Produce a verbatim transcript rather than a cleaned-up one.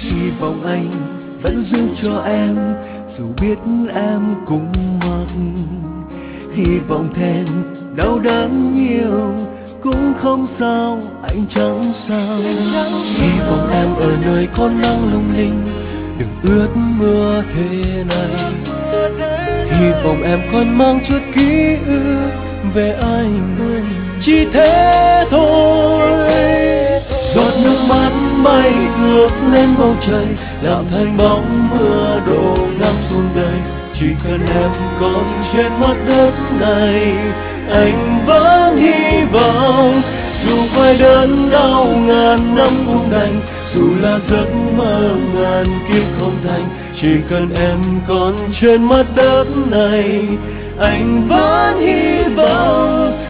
Hy vọng anh vẫn giữ cho em dù biết em cũng mất. Hy vọng thêm đau đớn nhiều cũng không sao, anh chẳng sao. Hy vọng em ở nơi có nắng lung linh, đừng ướt mưa thế này. Hy vọng em còn mang chút ký ức về anh, chỉ thế thôi. Giọt nước mắt bay ngược lên bầu trời, làm thành bóng mưa đổ ngắm xuống đời. Chỉ cần em còn trên mặt đất này, anh vẫn hy vọng. Dù phải đớn đau ngàn năm cũng đành, dù là giấc mơ ngàn kiếp không thành. Chỉ cần em còn trên mặt đất này, anh vẫn hy vọng.